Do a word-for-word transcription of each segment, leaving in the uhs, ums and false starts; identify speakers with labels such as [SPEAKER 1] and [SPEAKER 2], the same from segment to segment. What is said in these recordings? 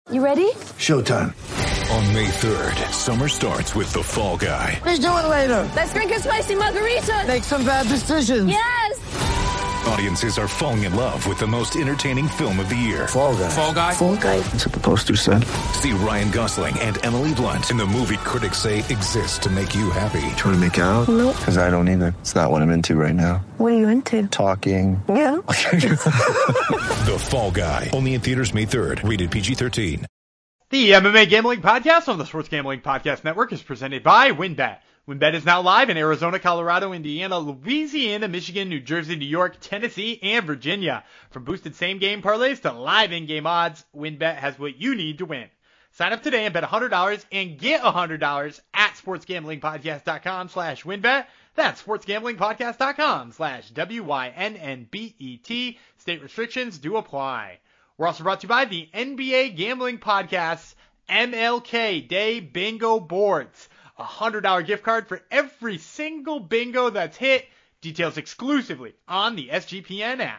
[SPEAKER 1] You ready?
[SPEAKER 2] Showtime.
[SPEAKER 3] On May third, summer starts with The Fall Guy.
[SPEAKER 2] Let's do it later.
[SPEAKER 1] Let's drink a spicy margarita.
[SPEAKER 2] Make some bad decisions.
[SPEAKER 1] Yes!
[SPEAKER 3] Audiences are falling in love with the most entertaining film of the year.
[SPEAKER 2] Fall Guy.
[SPEAKER 3] Fall Guy?
[SPEAKER 1] Fall guy.
[SPEAKER 2] That's what the poster said.
[SPEAKER 3] See Ryan Gosling and Emily Blunt in the movie critics say exists to make you happy.
[SPEAKER 2] Trying to make it out?
[SPEAKER 1] Nope.
[SPEAKER 2] Because I don't either. It's not what I'm into right now.
[SPEAKER 1] What are you into?
[SPEAKER 2] Talking.
[SPEAKER 1] Yeah.
[SPEAKER 3] The Fall Guy. Only in theaters May third. Rated P G thirteen.
[SPEAKER 4] The M M A Gambling Podcast on the Sports Gambling Podcast Network is presented by WynnBET. WynnBET is now live in Arizona, Colorado, Indiana, Louisiana, Michigan, New Jersey, New York, Tennessee, and Virginia. From boosted same-game parlays to live in-game odds, WynnBET has what you need to win. Sign up today and bet one hundred dollars and get one hundred dollars at sportsgamblingpodcast.com slash WynnBET. That's sportsgamblingpodcast.com slash W Y N N B E T. State restrictions do apply. We're also brought to you by the N B A Gambling Podcast's M L K Day Bingo Boards. A one hundred dollars gift card for every single bingo that's hit. Details exclusively on the S G P N app.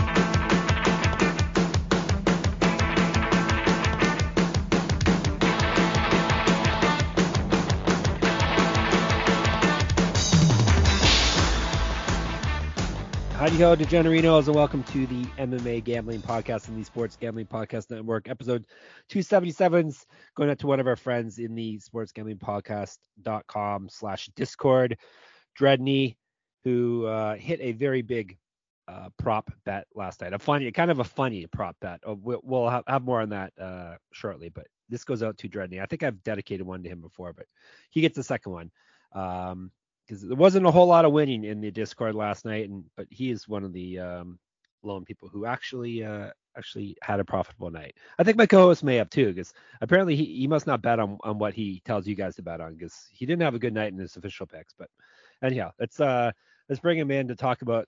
[SPEAKER 5] Howdy ho, DeGenerinos, and welcome to the M M A Gambling Podcast and the Sports Gambling Podcast Network, episode two seventy-seven, going out to one of our friends in the sports gambling podcast dot com slash Discord, Dredney, who uh, hit a very big uh, prop bet last night. A funny, kind of a funny prop bet. Oh, we'll, we'll have, have more on that uh, shortly, but this goes out to Dredney. I think I've dedicated one to him before, but he gets the second one. Um, because there wasn't a whole lot of winning in the Discord last night, and but he is one of the um, lone people who actually uh, actually had a profitable night. I think my co-host may have too, because apparently he, he must not bet on, on what he tells you guys to bet on, because he didn't have a good night in his official picks. But anyhow, let's uh let's bring him in to talk about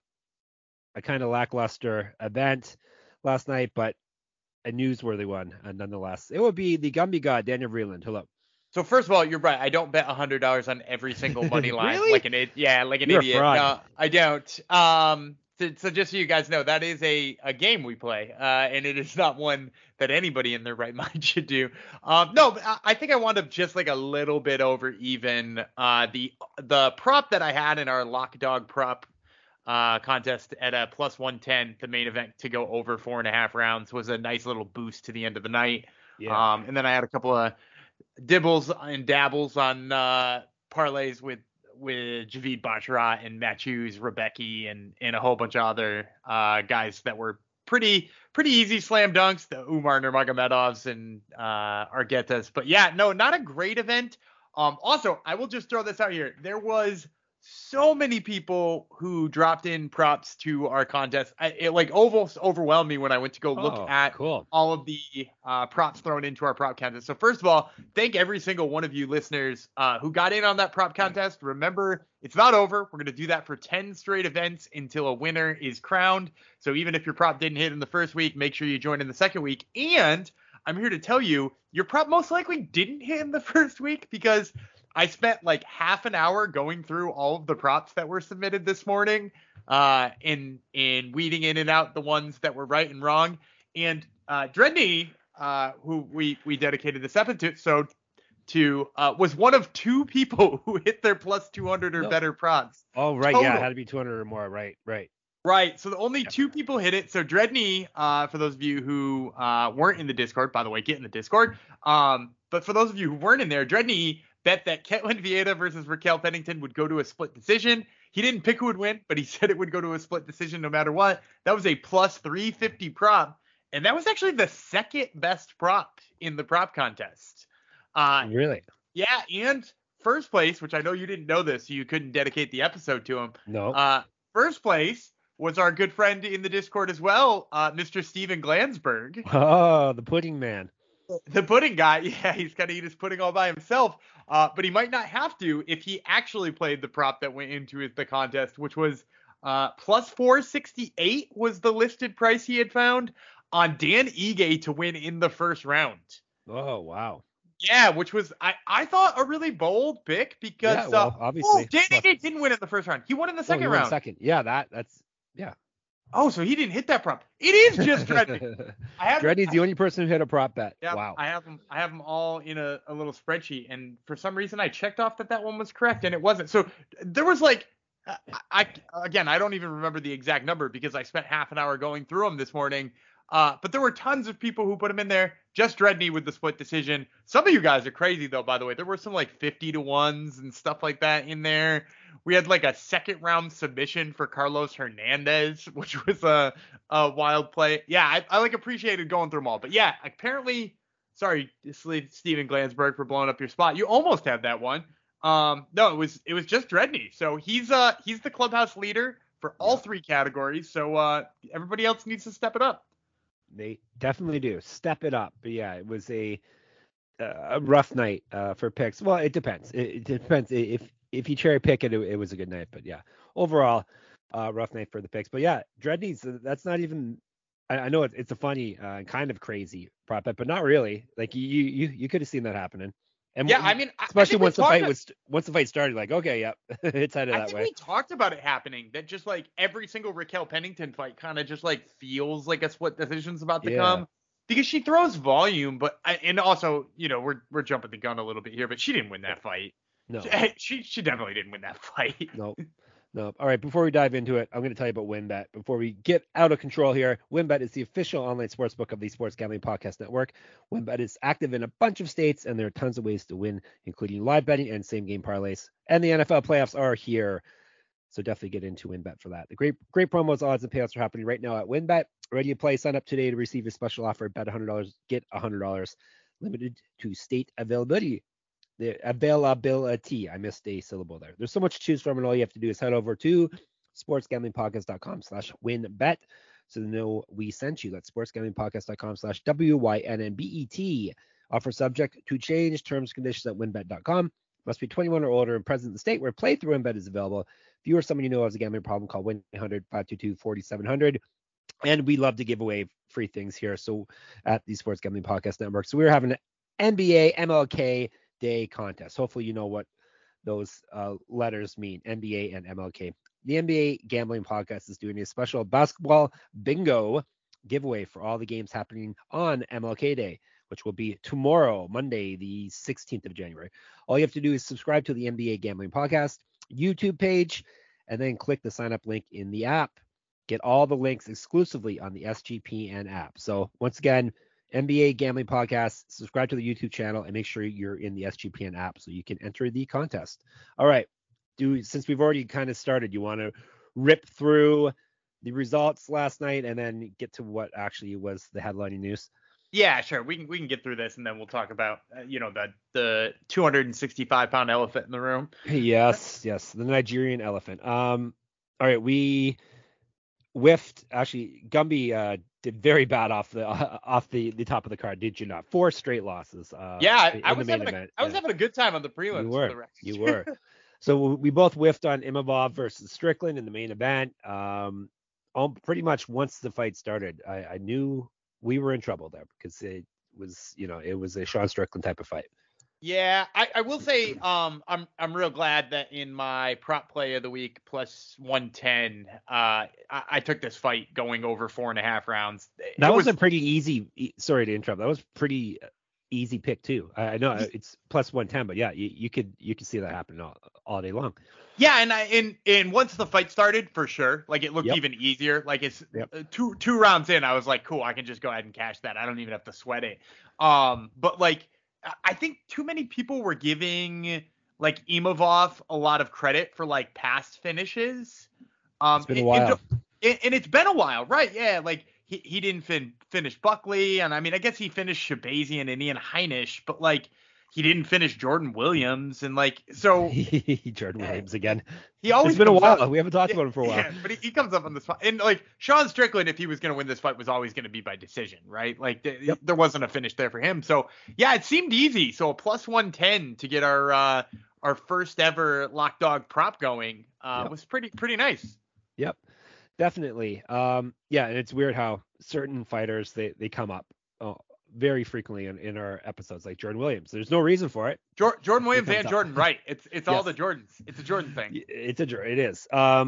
[SPEAKER 5] a kind of lackluster event last night, but a newsworthy one uh, nonetheless. It would be the Gumby God, Daniel Vreeland. Hello.
[SPEAKER 4] So first of all, you're right. I don't bet one hundred dollars on every single money line.
[SPEAKER 5] Really?
[SPEAKER 4] Like an idiot. Yeah, like an
[SPEAKER 5] You're a
[SPEAKER 4] idiot.
[SPEAKER 5] fraud.
[SPEAKER 4] No, I don't. Um, so, so just so you guys know, that is a, a game we play, uh, and it is not one that anybody in their right mind should do. Um, no, but I, I think I wound up just like a little bit over even. Uh, the the prop that I had in our Lock Dog prop uh, contest at a plus one ten, the main event to go over four and a half rounds, was a nice little boost to the end of the night.
[SPEAKER 5] Yeah.
[SPEAKER 4] Um, and then I had a couple of dibbles and dabbles on uh, parlays with with Javid Baccarat and Matt Hughes, Rebecca, and and a whole bunch of other uh, guys that were pretty pretty easy slam dunks, the Umar Nurmagomedovs and uh, Arguetas. But yeah, no, not a great event. Um, also, I will just throw this out here. There was so many people who dropped in props to our contest. I, it like almost overwhelmed me when I went to go look
[SPEAKER 5] Oh,
[SPEAKER 4] at
[SPEAKER 5] cool.
[SPEAKER 4] all of the uh, props thrown into our prop contest. So first of all, thank every single one of you listeners uh, who got in on that prop contest. Remember, it's not over. We're going to do that for ten straight events until a winner is crowned. So even if your prop didn't hit in the first week, make sure you join in the second week. And I'm here to tell you, your prop most likely didn't hit in the first week, because I spent like half an hour going through all of the props that were submitted this morning, uh, in in weeding in and out the ones that were right and wrong. And uh, Dredney, uh, who we we dedicated this episode to, uh, was one of two people who hit their plus two hundred or
[SPEAKER 5] No.
[SPEAKER 4] better props.
[SPEAKER 5] Oh, right.
[SPEAKER 4] Total.
[SPEAKER 5] Yeah, it had to be two hundred or more. Right, right.
[SPEAKER 4] Right. So the only two people hit it. So Dredney, uh, for those of you who uh, weren't in the Discord, by the way, get in the Discord. Um, but for those of you who weren't in there, Dredney bet that Ketlin Vieira versus Raquel Pennington would go to a split decision. He didn't pick who would win, but he said it would go to a split decision no matter what. That was a plus three fifty prop, and that was actually the second best prop in the prop contest. Uh,
[SPEAKER 5] Really?
[SPEAKER 4] yeah, and first place, which I know you didn't know this, so you couldn't dedicate the episode to him.
[SPEAKER 5] No.
[SPEAKER 4] Uh, first place was our good friend in the Discord as well, uh, Mister Steven Glansberg.
[SPEAKER 5] Oh, the pudding man.
[SPEAKER 4] The pudding guy, yeah, he's got to eat his pudding all by himself, uh, but he might not have to if he actually played the prop that went into his, the contest, which was uh, plus four sixty-eight was the listed price he had found on Dan Ige to win in the first round.
[SPEAKER 5] Oh, wow.
[SPEAKER 4] Yeah, which was, I, I thought, a really bold pick because,
[SPEAKER 5] Yeah, well,
[SPEAKER 4] uh,
[SPEAKER 5] obviously.
[SPEAKER 4] oh, Dan
[SPEAKER 5] Well-
[SPEAKER 4] Ige didn't win in the first round. He won in the
[SPEAKER 5] Oh,
[SPEAKER 4] second
[SPEAKER 5] he won
[SPEAKER 4] round.
[SPEAKER 5] Second. Yeah, that that's yeah.
[SPEAKER 4] Oh, so he didn't hit that prop. It is just Dredney. I have
[SPEAKER 5] Dredney's the only person who hit a prop bet.
[SPEAKER 4] Yeah,
[SPEAKER 5] wow.
[SPEAKER 4] I have them. I have them all in a, a little spreadsheet, and for some reason I checked off that that one was correct, and it wasn't. So there was like, I, I again, I don't even remember the exact number because I spent half an hour going through them this morning. Uh, but there were tons of people who put them in there. Just Dredney with the split decision. Some of you guys are crazy though, by the way. There were some like fifty to ones and stuff like that in there. We had like a second round submission for Carlos Hernandez, which was a, a wild play. Yeah, I, I like appreciated going through them all. But yeah, apparently, sorry, Steven Glansberg for blowing up your spot. You almost had that one. Um, no, it was it was just Dredney. So he's uh he's the clubhouse leader for all three categories. So uh everybody else needs to step it up.
[SPEAKER 5] They definitely do. Step it up. But yeah, it was a a rough night uh, for picks. Well, it depends. It, it depends. If if you cherry pick it, it, it was a good night. But yeah, overall, uh, rough night for the picks. But yeah, Dredney's, that's not even. I, I know it's it's a funny, uh, kind of crazy prop bet, but not really. Like you you you could have seen that happening. And
[SPEAKER 4] yeah, I mean,
[SPEAKER 5] especially
[SPEAKER 4] I
[SPEAKER 5] once the fight was once the fight started, like, okay, yep, it's headed
[SPEAKER 4] I
[SPEAKER 5] that
[SPEAKER 4] think
[SPEAKER 5] way.
[SPEAKER 4] we talked about it happening. That just like every single Raquel Pennington fight kind of just like feels like a split decision's about to
[SPEAKER 5] Yeah.
[SPEAKER 4] come because she throws volume, but and also you know we're we're jumping the gun a little bit here, but she didn't win that fight.
[SPEAKER 5] No,
[SPEAKER 4] she she definitely didn't win that fight.
[SPEAKER 5] no. No. All right. Before we dive into it, I'm going to tell you about WynnBET. Before we get out of control here, WynnBET is the official online sportsbook of the Sports Gambling Podcast Network. WynnBET is active in a bunch of states, and there are tons of ways to win, including live betting and same-game parlays. And the N F L playoffs are here, so definitely get into WynnBET for that. The great great promos, odds, and payouts are happening right now at WynnBET. Ready to play? Sign up today to receive a special offer. Bet one hundred dollars, get one hundred dollars. Limited to state availability. The availability. I missed a syllable there. There's so much to choose from, and all you have to do is head over to sportsgamblingpodcast.com slash wynnbet so they know we sent you. That's sportsgamblingpodcast.com slash W Y N N B E T. Offer subject to change. Terms and conditions at wynnbet dot com. Must be twenty-one or older and present in the state where playthrough WynnBET is available. If you or someone you know has a gambling problem, call one eight hundred five two two four seven zero zero. And we love to give away free things here. So at the Sports Gambling Podcast Network. So we're having an N B A M L K Day contest. Hopefully you know what those uh, letters mean, N B A and M L K. The N B A Gambling Podcast is doing a special basketball bingo giveaway for all the games happening on M L K Day, which will be tomorrow, Monday, the sixteenth of January. All you have to do is subscribe to the N B A Gambling Podcast YouTube page and then click the sign up link in the app. Get all the links exclusively on the S G P N app. So once again, N B A Gambling Podcast, subscribe to the YouTube channel and make sure you're in the S G P N app so you can enter the contest. All right. Do since we've already kind of started, you want to rip through the results last night and then get to what actually was the headlining news?
[SPEAKER 4] Yeah, sure. We can we can get through this and then we'll talk about uh, you know the the two hundred sixty-five pound elephant in the room.
[SPEAKER 5] Yes, yes, the Nigerian elephant. Um, all right, we whiffed. Actually, Gumby uh, did very bad off the uh, off the, the top of the card. Did you not? Four straight losses. Uh,
[SPEAKER 4] yeah, I,
[SPEAKER 5] in
[SPEAKER 4] I
[SPEAKER 5] the
[SPEAKER 4] was
[SPEAKER 5] main
[SPEAKER 4] having a,
[SPEAKER 5] event.
[SPEAKER 4] I was
[SPEAKER 5] Yeah.
[SPEAKER 4] having a good time on the prelims.
[SPEAKER 5] You
[SPEAKER 4] For
[SPEAKER 5] were.
[SPEAKER 4] the record.
[SPEAKER 5] You were. So we both whiffed on Imavov versus Strickland in the main event. Um, all, pretty much once the fight started, I, I knew we were in trouble there because it was, you know, it was a Sean Strickland type of fight.
[SPEAKER 4] Yeah, I, I will say um I'm I'm real glad that in my prop play of the week plus one ten, uh I, I took this fight going over four and a half rounds.
[SPEAKER 5] That
[SPEAKER 4] It
[SPEAKER 5] was, a pretty easy. e- Sorry to interrupt. That was pretty easy pick too. I, I know it's plus one ten, but yeah, you, you could you could see that happening all, all day long.
[SPEAKER 4] Yeah, and I and and once the fight started, for sure, like it looked
[SPEAKER 5] Yep.
[SPEAKER 4] even easier. Like it's
[SPEAKER 5] Yep.
[SPEAKER 4] uh, two two rounds in, I was like, cool, I can just go ahead and cash that. I don't even have to sweat it. Um, but like I- I think too many people were giving like Imavov a lot of credit for like past finishes. Um,
[SPEAKER 5] It's been a
[SPEAKER 4] and-
[SPEAKER 5] while.
[SPEAKER 4] and, and it's been a while, right? Yeah, like he, he didn't fin- finish Buckley, and I mean, I guess he finished Shabazian and Ian Heinisch, but like he didn't finish Jordan Williams, and like so
[SPEAKER 5] Jordan Williams again.
[SPEAKER 4] he always
[SPEAKER 5] It's been a
[SPEAKER 4] comes
[SPEAKER 5] while.
[SPEAKER 4] up-
[SPEAKER 5] We haven't talked
[SPEAKER 4] yeah,
[SPEAKER 5] about him for a while.
[SPEAKER 4] Yeah, but he, he comes up on this fight, and like Sean Strickland, if he was going to win this fight, was always going to be by decision, right? Like th-
[SPEAKER 5] Yep.
[SPEAKER 4] there wasn't a finish there for him. So yeah, it seemed easy. So a plus one ten to get our uh, our first ever lock dog prop going uh,
[SPEAKER 5] Yep.
[SPEAKER 4] was pretty pretty nice.
[SPEAKER 5] Yep, definitely. Um, yeah, and it's weird how certain fighters they they come up uh, very frequently in, in our episodes, like Jordan Williams. There's no reason for it.
[SPEAKER 4] Jor- Jordan Williams
[SPEAKER 5] comes
[SPEAKER 4] and
[SPEAKER 5] up.
[SPEAKER 4] Jordan Wright. It's it's all
[SPEAKER 5] Yes.
[SPEAKER 4] the Jordans. It's a Jordan thing.
[SPEAKER 5] It's a Jor- it is. Um,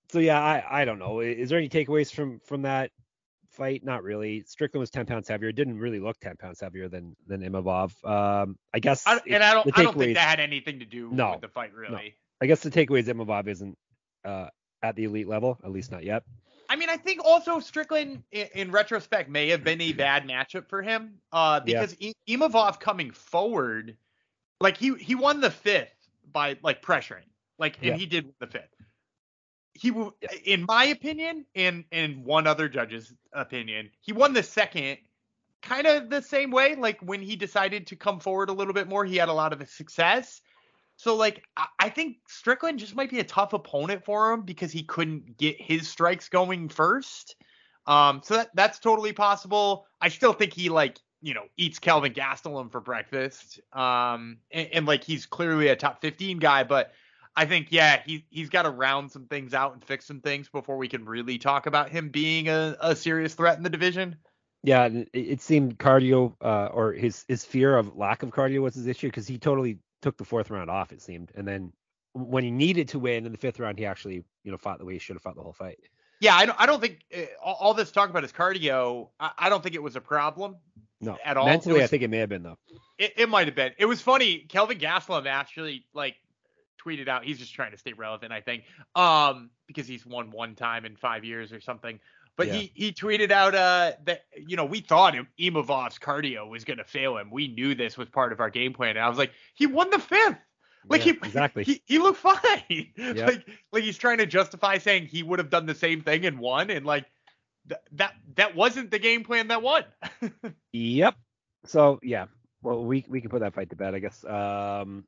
[SPEAKER 5] so yeah, I, I don't know. Is there any takeaways from from that fight? Not really. Strickland was ten pounds heavier. It didn't really look ten pounds heavier than than Imavov. Um, I guess.
[SPEAKER 4] I, and I don't I don't think
[SPEAKER 5] is,
[SPEAKER 4] that had anything to do
[SPEAKER 5] no,
[SPEAKER 4] with the fight, really.
[SPEAKER 5] No. I guess the takeaway is Imavov isn't uh, at the elite level, at least not yet.
[SPEAKER 4] I mean, I think also Strickland, in, in retrospect, may have been a bad matchup for him uh, because yeah. I- Imavov coming forward, like he he won the fifth by like pressuring, like and yeah. he did the fifth. He, yeah. in my opinion, and and one other judge's opinion, he won the second kind of the same way. Like when he decided to come forward a little bit more, he had a lot of success. So, like, I think Strickland just might be a tough opponent for him because he couldn't get his strikes going first. Um, so that that's totally possible. I still think he, like, you know, eats Kelvin Gastelum for breakfast. Um, and, and, like, he's clearly a top fifteen guy. But I think, yeah, he, he's got to round some things out and fix some things before we can really talk about him being a, a serious threat in the division.
[SPEAKER 5] Yeah, it, it seemed cardio uh, or his, his fear of lack of cardio was his issue because he totally – took the fourth round off, it seemed, and then when he needed to win in the fifth round, he actually, you know, fought the way he should have fought the whole fight.
[SPEAKER 4] Yeah, I don't, I don't think uh, all, all this talk about his cardio. I, I don't think it was a problem.
[SPEAKER 5] No,
[SPEAKER 4] at all.
[SPEAKER 5] Mentally,
[SPEAKER 4] was,
[SPEAKER 5] I think it may have been though.
[SPEAKER 4] It, it might have been. It was funny. Kelvin Gastelum actually like tweeted out. He's just trying to stay relevant, I think, um, because he's won one time in five years or something. But yeah. he, he tweeted out uh, that, you know, we thought Imavov's cardio was going to fail him. We knew this was part of our game plan. And I was like, he won the fifth. Like,
[SPEAKER 5] yeah,
[SPEAKER 4] he,
[SPEAKER 5] exactly.
[SPEAKER 4] he he looked fine.
[SPEAKER 5] Yep.
[SPEAKER 4] Like, like he's trying to justify saying he would have done the same thing and won. And, like, th- that that wasn't the game plan that won.
[SPEAKER 5] Yep. So, yeah. Well, we, we can put that fight to bed, I guess. Um,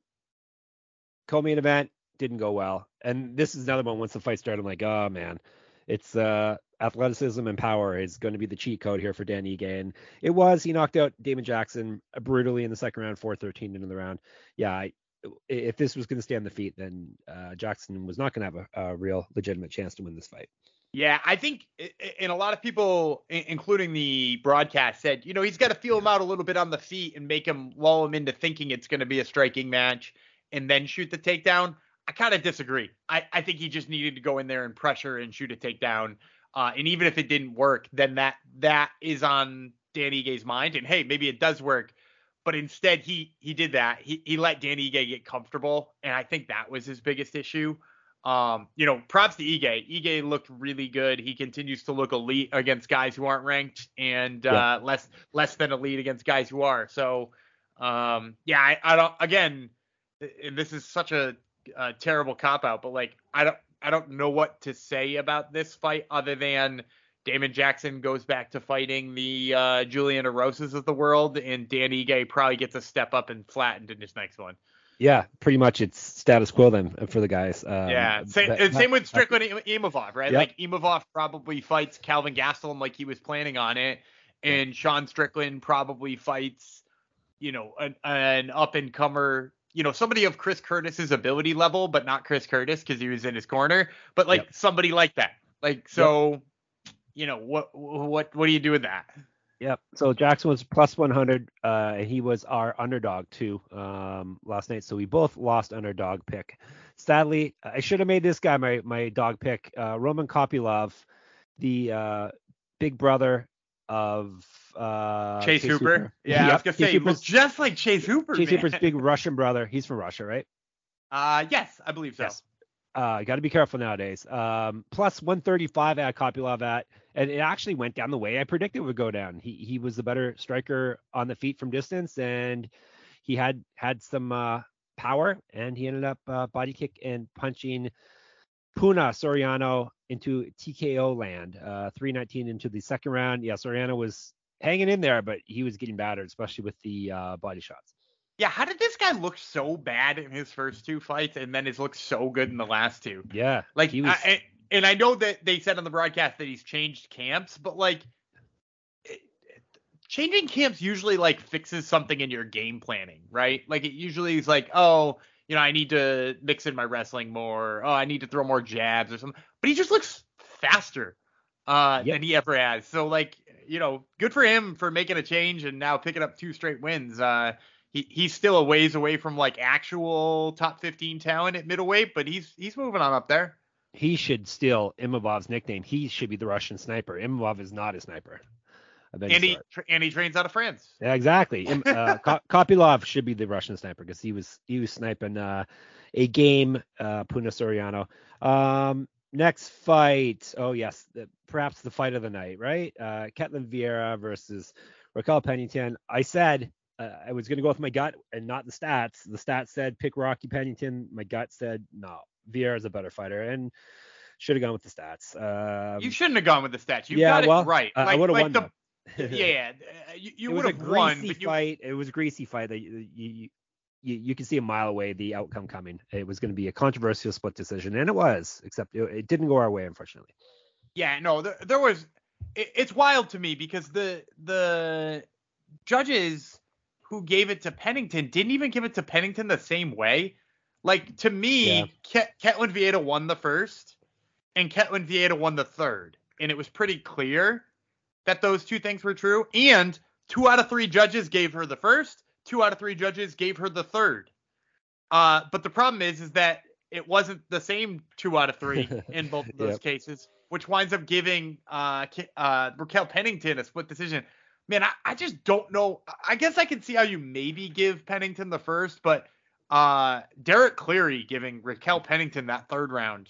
[SPEAKER 5] co-main event didn't go well. And this is another one. Once the fight started, I'm like, oh, man. It's uh, athleticism and power is going to be the cheat code here for Dan Ige. And it was. He knocked out Damon Jackson brutally in the second round, four thirteen into the round. Yeah, I, if this was going to stay on the feet, then uh, Jackson was not going to have a, a real legitimate chance to win this fight.
[SPEAKER 4] Yeah, I think, and a lot of people, including the broadcast, said, you know, he's got to feel him out a little bit on the feet and make him lull him into thinking it's going to be a striking match and then shoot the takedown. I kind of disagree. I, I think he just needed to go in there and pressure and shoot a takedown. Uh, and even if it didn't work, then that that is on Dan Ige's mind. And hey, maybe it does work. But instead, he he did that. He he let Dan Ige get comfortable. And I think that was his biggest issue. Um, you know, props to Ige. Ige looked really good. He continues to look elite against guys who aren't ranked and
[SPEAKER 5] yeah.
[SPEAKER 4] uh, less less than elite against guys who are. So, um, yeah, I, I don't, again, and this is such a, a terrible cop out, but like, I don't, I don't know what to say about this fight other than Damon Jackson goes back to fighting the uh, Julian Arosas of the world, and Dan Ige probably gets a step up and flattened in his next one.
[SPEAKER 5] Yeah, pretty much it's status quo then for the guys. Um,
[SPEAKER 4] yeah, same,
[SPEAKER 5] that,
[SPEAKER 4] same with Strickland and Imavov, right?
[SPEAKER 5] Yep.
[SPEAKER 4] Like Imavov probably fights Calvin Gastelum like he was planning on it, and Sean Strickland probably fights, you know, an, an up-and-comer, you know, somebody of Chris Curtis's ability level, but not Chris Curtis because he was in his corner, but like yep. somebody like that. Like, so, yep. you know, what what what do you do with that?
[SPEAKER 5] Yep. So Jackson was plus one hundred. Uh, he was our underdog too um, last night. So we both lost underdog pick. Sadly, I should have made this guy my my dog pick. Uh, Roman Kopylov, the uh, big brother of uh,
[SPEAKER 4] Chase, Chase Hooper. Hooper. Yeah, yep. I was gonna say he looks just like Chase Hooper.
[SPEAKER 5] Chase
[SPEAKER 4] man.
[SPEAKER 5] Hooper's big Russian brother. He's from Russia, right?
[SPEAKER 4] Uh, yes, I believe so.
[SPEAKER 5] Yes. Uh, got to be careful nowadays. Um, plus one thirty-five at Kopylov at, and it actually went down the way I predicted it would go down. He he was the better striker on the feet from distance, and he had had some uh, power, and he ended up uh, body kick and punching Puna Soriano into T K O land. Uh, three nineteen into the second round. Yeah, Soriano was hanging in there, but he was getting battered, especially with the uh, body shots.
[SPEAKER 4] Yeah, how did this guy look so bad in his first two fights and then has looked so good in the last two?
[SPEAKER 5] Yeah.
[SPEAKER 4] Like,
[SPEAKER 5] he was...
[SPEAKER 4] I, and I know that they said on the broadcast that he's changed camps, but like, it, changing camps usually like fixes something in your game planning, right? Like, it usually is like, oh, you know, I need to mix in my wrestling more. Oh, I need to throw more jabs or something. But he just looks faster uh, yep. than he ever has. So, like, you know, good for him for making a change and now picking up two straight wins. Uh, He, he's still a ways away from like actual top fifteen talent at middleweight, but he's he's moving on up there.
[SPEAKER 5] he should steal Imavov's nickname. He should be the Russian sniper. Imavov is not a sniper. I bet
[SPEAKER 4] And
[SPEAKER 5] he's
[SPEAKER 4] he
[SPEAKER 5] not.
[SPEAKER 4] tra- and he trains out of France.
[SPEAKER 5] Yeah, exactly. Im- uh, Ko- Kopylov should be the Russian sniper because he was he was sniping uh, a game, uh, Puna Soriano. Um, next fight. Oh yes, the, perhaps the fight of the night, right? Uh, Ketlin Vieira versus Raquel Pennington. I said uh, I was going to go with my gut and not the stats. The stats said pick Rocky Pennington. My gut said no, Vieira is a better fighter, and should have gone with the stats. Um,
[SPEAKER 4] You shouldn't have gone with the stats. You
[SPEAKER 5] yeah,
[SPEAKER 4] got
[SPEAKER 5] well,
[SPEAKER 4] it right.
[SPEAKER 5] uh, I
[SPEAKER 4] Like,
[SPEAKER 5] would have
[SPEAKER 4] like
[SPEAKER 5] won
[SPEAKER 4] the,
[SPEAKER 5] though.
[SPEAKER 4] yeah, uh, you, you
[SPEAKER 5] it was
[SPEAKER 4] would
[SPEAKER 5] a
[SPEAKER 4] have won,
[SPEAKER 5] greasy
[SPEAKER 4] but you,
[SPEAKER 5] fight. It was a greasy fight that you you, you, you can see a mile away the outcome coming. It was going to be a controversial split decision, and it was, except it, it didn't go our way, unfortunately.
[SPEAKER 4] yeah, no, there, there was. It, it's wild to me because the the judges who gave it to Pennington didn't even give it to Pennington the same way. Like to me,
[SPEAKER 5] Yeah.
[SPEAKER 4] Ket, Ketlin Vieira won the first, and Ketlin Vieira won the third, and it was pretty clear that those two things were true. And two out of three judges gave her the first. Two out of three judges gave her the third. Uh, but the problem is, is that it wasn't the same two out of three in both of those
[SPEAKER 5] Yep.
[SPEAKER 4] cases, which winds up giving uh, Ki- uh, Raquel Pennington a split decision. Man, I, I just don't know. I guess I can see how you maybe give Pennington the first, but uh, Derek Cleary giving Raquel Pennington that third round,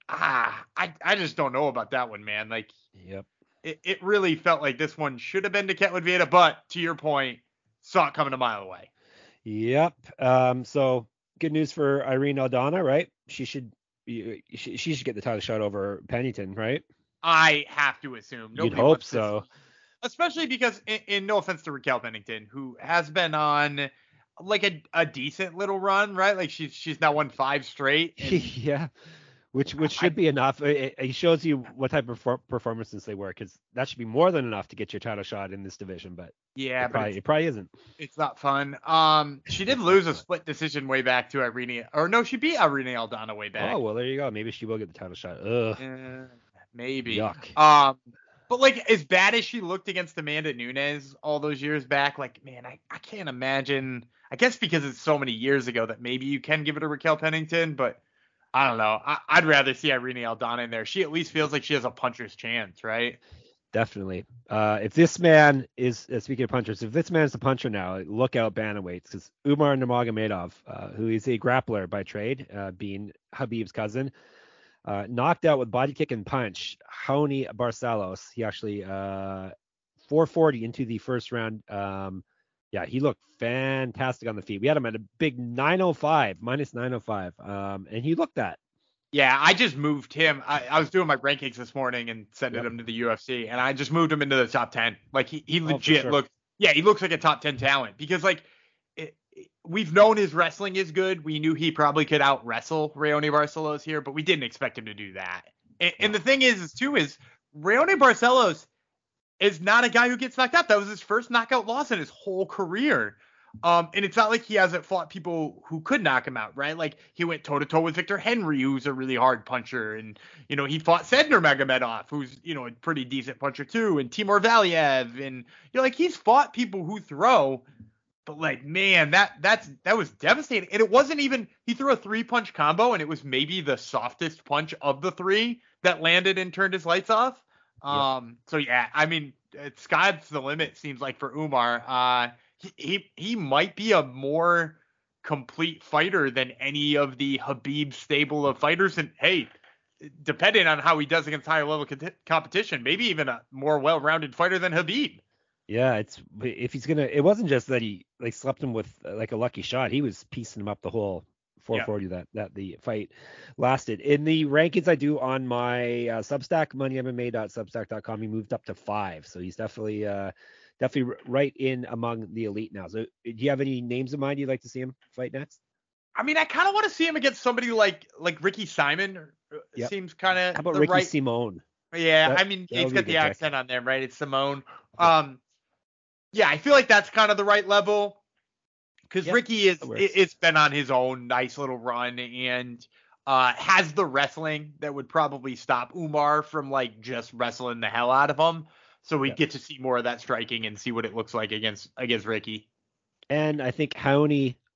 [SPEAKER 4] ah, I, I just don't know about that one, man. Like,
[SPEAKER 5] Yep.
[SPEAKER 4] it, it really felt like this one should have been to Ketlin Vieira, but to your point, saw it coming a mile away.
[SPEAKER 5] Yep. Um. So good news for Irene Aldana, right? She should she, she should get the title shot over Pennington, right?
[SPEAKER 4] I have to assume.
[SPEAKER 5] You'd
[SPEAKER 4] Nobody
[SPEAKER 5] hope
[SPEAKER 4] wants this
[SPEAKER 5] so.
[SPEAKER 4] one. Especially because, in, in no offense to Raquel Pennington, who has been on like a, a decent little run, right? Like she's she's now won five straight. And
[SPEAKER 5] yeah. Which which should
[SPEAKER 4] I-
[SPEAKER 5] be enough. It, it shows you what type of perfor- performances they were, because that should be more than enough to get your title shot in this division. But
[SPEAKER 4] yeah,
[SPEAKER 5] it
[SPEAKER 4] but
[SPEAKER 5] probably,
[SPEAKER 4] it's,
[SPEAKER 5] it probably isn't.
[SPEAKER 4] it's not fun. Um, she did lose a split decision way back to Irene, or no, she beat Irene Aldana way back.
[SPEAKER 5] Oh well, there you go. Maybe she will get the title shot. Ugh.
[SPEAKER 4] Uh, maybe.
[SPEAKER 5] Yuck.
[SPEAKER 4] Um, but like as bad as she looked against Amanda Nunes all those years back, like man, I, I can't imagine. I guess because it's so many years ago that maybe you can give it to Raquel Pennington, but I don't know. I, I'd rather see Irene Aldana in there. She at least feels like she has a puncher's chance, right?
[SPEAKER 5] Definitely. Uh, if this man is, uh, speaking of punchers, if this man's the puncher now, look out bantamweights, because Umar Nurmagomedov, uh, who is a grappler by trade, uh, being Habib's cousin, uh, knocked out with body kick and punch Raoni Barcelos. He actually uh, four forty into the first round. Um, yeah, he looked fantastic on the feet. We had him at a big nine oh five, minus nine oh five, um, and he looked that.
[SPEAKER 4] Yeah, I just moved him. I, I was doing my rankings this morning and sending
[SPEAKER 5] Yep.
[SPEAKER 4] him to the U F C, and I just moved him into the top ten. Like he, he
[SPEAKER 5] Oh, for
[SPEAKER 4] legit
[SPEAKER 5] sure.
[SPEAKER 4] looks, yeah, he looks like a top ten talent because like it, it- we've known his wrestling is good. We knew he probably could out wrestle Raoni Barcelos here, but we didn't expect him to do that. And, and the thing is, is too, is Raoni Barcelos is not a guy who gets knocked out. That was his first knockout loss in his whole career. Um, and it's not like he hasn't fought people who could knock him out, right? Like he went toe to toe with Victor Henry, who's a really hard puncher, and you know he fought Sedner Magomedov, who's you know a pretty decent puncher too, and Timur Valiev, and you know like he's fought people who throw, but like man, that that's that was devastating, and it wasn't even he threw a three punch combo, and it was maybe the softest punch of the three that landed and turned his lights off. Um, so yeah, I mean, it's sky's the limit seems like for Umar. Uh. He, he he might be a more complete fighter than any of the Habib stable of fighters. And hey, depending on how he does against higher level co- competition, maybe even a more well-rounded fighter than Habib.
[SPEAKER 5] Yeah, it's if he's gonna. It wasn't just that he like slept him with uh, like a lucky shot. He was piecing him up the whole four forty that that the fight lasted. In the rankings I do on my uh, Substack, money M M A dot substack dot com, he moved up to five. So he's definitely uh definitely right in among the elite now. So do you have any names in mind you'd like to see him fight next?
[SPEAKER 4] I mean, I kind of want to see him against somebody like like Ricky Simon.
[SPEAKER 5] Yep.
[SPEAKER 4] Seems kind of
[SPEAKER 5] How about
[SPEAKER 4] the
[SPEAKER 5] Ricky
[SPEAKER 4] right.
[SPEAKER 5] Simone?
[SPEAKER 4] Yeah,
[SPEAKER 5] That-
[SPEAKER 4] I mean,
[SPEAKER 5] that
[SPEAKER 4] it's
[SPEAKER 5] would be
[SPEAKER 4] got
[SPEAKER 5] a
[SPEAKER 4] the
[SPEAKER 5] good pick.
[SPEAKER 4] accent on there, right? It's Simone. Um, yeah, I feel like that's kind of the right level because
[SPEAKER 5] Yep,
[SPEAKER 4] Ricky is
[SPEAKER 5] that works.
[SPEAKER 4] it, it's been on his own nice little run and uh has the wrestling that would probably stop Umar from like just wrestling the hell out of him. So we
[SPEAKER 5] Yep.
[SPEAKER 4] get to see more of that striking and see what it looks like against against Ricky.
[SPEAKER 5] And I think Raoni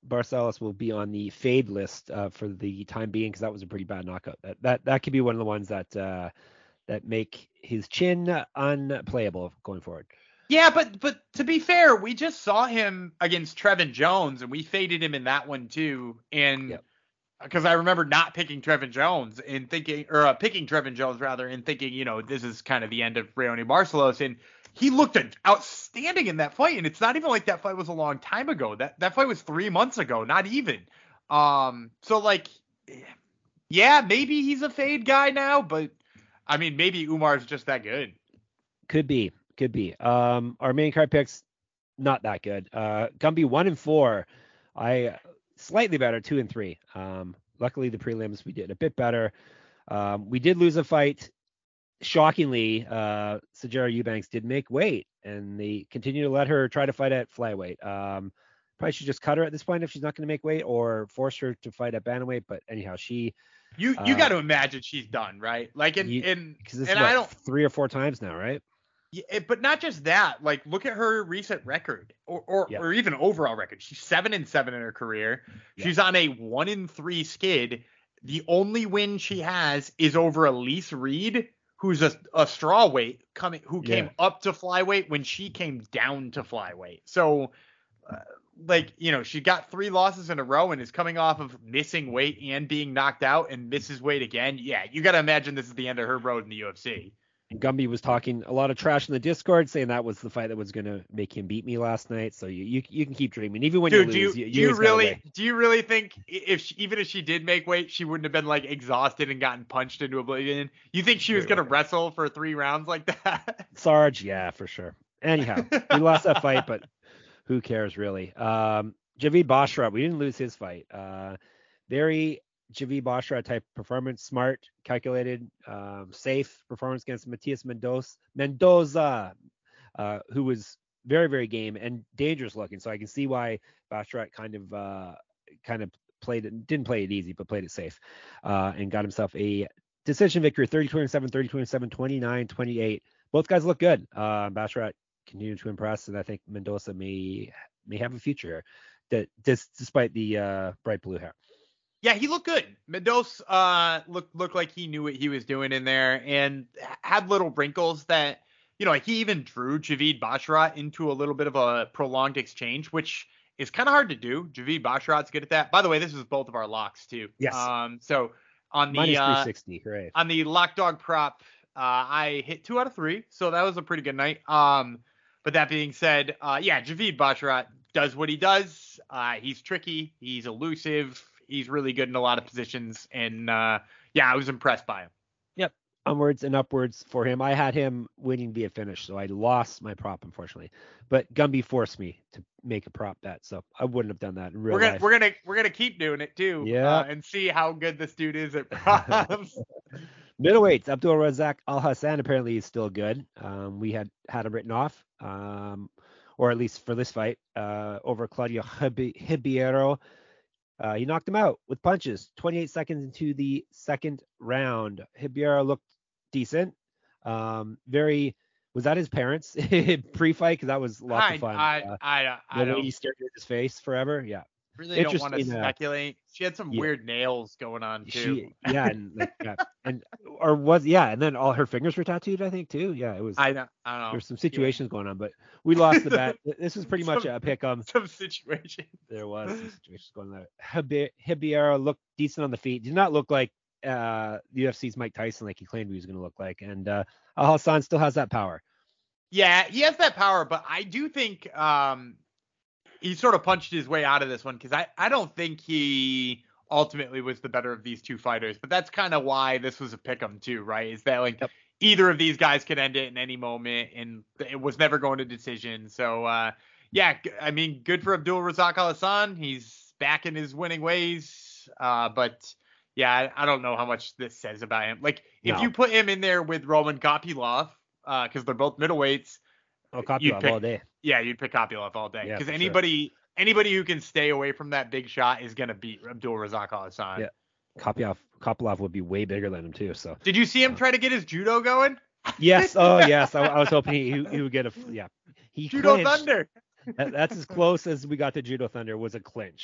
[SPEAKER 5] Barcelos will be on the fade list uh, for the time being because that was a pretty bad knockout. That that that could be one of the ones that uh, that make his chin unplayable going forward.
[SPEAKER 4] Yeah, but but to be fair, we just saw him against Trevin Jones, and we faded him in that one too. And because yep. I remember not picking Trevin Jones and thinking, or uh, picking Trevin Jones rather, and thinking, you know, this is kind of the end of Raoni Barcelos, and he looked outstanding in that fight. And it's not even like that fight was a long time ago. That that fight was three months ago, not even. Um, so like, yeah, maybe he's a fade guy now, but I mean, maybe Umar's just that good.
[SPEAKER 5] Could be. Could be. Um, our main card picks, not that good. Uh, Gumby one and four. I slightly better, two and three. Um, luckily the prelims we did a bit better. Um, we did lose a fight. Shockingly, uh, Sijara Eubanks did make weight, and they continue to let her try to fight at flyweight. Um, probably should just cut her at this point if she's not going to make weight, or force her to fight at bantamweight. But anyhow, she.
[SPEAKER 4] You you
[SPEAKER 5] uh,
[SPEAKER 4] got to imagine she's done, right? Like in
[SPEAKER 5] you,
[SPEAKER 4] in
[SPEAKER 5] because this
[SPEAKER 4] and
[SPEAKER 5] is what,
[SPEAKER 4] I don't
[SPEAKER 5] three or four times now, right?
[SPEAKER 4] Yeah, but not just that. Like, look at her recent record, or or,
[SPEAKER 5] yeah.
[SPEAKER 4] or even overall record. She's seven and seven in her career. Yeah. She's on a one in three skid. The only win she has is over Elise Reed, who's a, a straw weight coming, who came
[SPEAKER 5] yeah.
[SPEAKER 4] up to flyweight when she came down to flyweight. So, uh, like, you know, she got three losses in a row and is coming off of missing weight and being knocked out and misses weight again. Yeah, you got to imagine this is the end of her road in the U F C.
[SPEAKER 5] Gumby was talking a lot of trash in the Discord, saying that was the fight that was going to make him beat me last night. So you you, you can keep dreaming, even when
[SPEAKER 4] Dude,
[SPEAKER 5] you lose.
[SPEAKER 4] Do you,
[SPEAKER 5] you,
[SPEAKER 4] do you really
[SPEAKER 5] do
[SPEAKER 4] do you really think if she, even if she did make weight, she wouldn't have been like exhausted and gotten punched into oblivion? You think she was going to wrestle for three rounds like that?
[SPEAKER 5] Sarge, yeah, for sure. Anyhow, we lost that fight, but who cares really? Um, Javid Bashra, we didn't lose his fight. Uh, very Javid Bashra type performance, smart, calculated, um, safe performance against Matias Mendoza, Mendoza, uh, who was very, very game and dangerous looking. So I can see why Bashra kind of, uh, kind of played it, didn't play it easy, but played it safe, uh, and got himself a decision victory, thirty twenty-seven, thirty twenty-seven, twenty-nine twenty-eight. Both guys look good. Uh, Bashra continued to impress, and I think Mendoza may may have a future here, that this, despite the uh, bright blue hair.
[SPEAKER 4] Yeah, he looked good. Mendoza uh, looked looked like he knew what he was doing in there, and had little wrinkles that, you know, he even drew Javid Bashra into a little bit of a prolonged exchange, which is kind of hard to do. Javid Bashra's good at that. By the way, this is both of our locks too.
[SPEAKER 5] Yes.
[SPEAKER 4] Um. So on the
[SPEAKER 5] Minus
[SPEAKER 4] uh,
[SPEAKER 5] three sixty, right?
[SPEAKER 4] On the lock dog prop, uh, I hit two out of three, so that was a pretty good night. Um. But that being said, uh, yeah, Javid Bashra does what he does. Uh, he's tricky. He's elusive. He's really good in a lot of positions, and uh, yeah, I was impressed by him.
[SPEAKER 5] Yep, onwards and upwards for him. I had him winning via finish, so I lost my prop, unfortunately. But Gumby forced me to make a prop bet, so I wouldn't have done that in real
[SPEAKER 4] we're gonna,
[SPEAKER 5] life.
[SPEAKER 4] We're gonna we're gonna keep doing it too,
[SPEAKER 5] yeah,
[SPEAKER 4] uh, and see how good this dude is at props.
[SPEAKER 5] Middleweights, Abdul Razak Al Hassan apparently is still good. Um, we had had him written off, um, or at least for this fight, uh, over Claudio Hibiero. Uh, he knocked him out with punches. twenty-eight seconds into the second round. Hibiera looked decent. Um, very. Was that his parents pre-fight? Because that was lots
[SPEAKER 4] I,
[SPEAKER 5] of fun.
[SPEAKER 4] I,
[SPEAKER 5] uh,
[SPEAKER 4] I, I, I
[SPEAKER 5] the
[SPEAKER 4] don't
[SPEAKER 5] lady stared at his face forever. Yeah.
[SPEAKER 4] Really don't want to
[SPEAKER 5] Interesting, uh,
[SPEAKER 4] speculate. She had some
[SPEAKER 5] yeah.
[SPEAKER 4] weird nails going on too.
[SPEAKER 5] She, yeah, and like, yeah, and or was yeah, and then all her fingers were tattooed, I think too. Yeah, it was.
[SPEAKER 4] I don't, I don't know.
[SPEAKER 5] There's some situations yeah. going on, but we lost the bet. This is pretty much
[SPEAKER 4] some,
[SPEAKER 5] a pick 'em.
[SPEAKER 4] Some situation.
[SPEAKER 5] There was some situations going on there. Hibi- Hibiera looked decent on the feet. Did not look like uh, the U F C's Mike Tyson like he claimed he was going to look like, and uh, Al Hassan still has that power.
[SPEAKER 4] Yeah, he has that power, but I do think um, he sort of punched his way out of this one, because I, I don't think he ultimately was the better of these two fighters. But that's kind of why this was a pick 'em too, right? Is that like yep. either of these guys could end it in any moment, and it was never going to decision. So uh, yeah, I mean, good for Abdul Razak Al Hassan. He's back in his winning ways. Uh, but yeah, I, I don't know how much this says about him. Like if
[SPEAKER 5] no.
[SPEAKER 4] you put him in there with Roman Kopylov, because uh, they're both middleweights.
[SPEAKER 5] Oh, Kopylov
[SPEAKER 4] pick,
[SPEAKER 5] all day.
[SPEAKER 4] Yeah, you'd pick Kopylov all day. Because
[SPEAKER 5] yeah,
[SPEAKER 4] anybody
[SPEAKER 5] sure.
[SPEAKER 4] anybody who can stay away from that big shot is going to beat Abdul Razak Al Hassan.
[SPEAKER 5] Yeah, Kopylov, Kopylov would be way bigger than him too. So.
[SPEAKER 4] Did you see him uh, try to get his judo going?
[SPEAKER 5] Yes. Oh, yes. I, I was hoping he, he would get a yeah. He
[SPEAKER 4] Judo
[SPEAKER 5] clinched.
[SPEAKER 4] Thunder.
[SPEAKER 5] That, that's as close as we got to Judo Thunder was a clinch.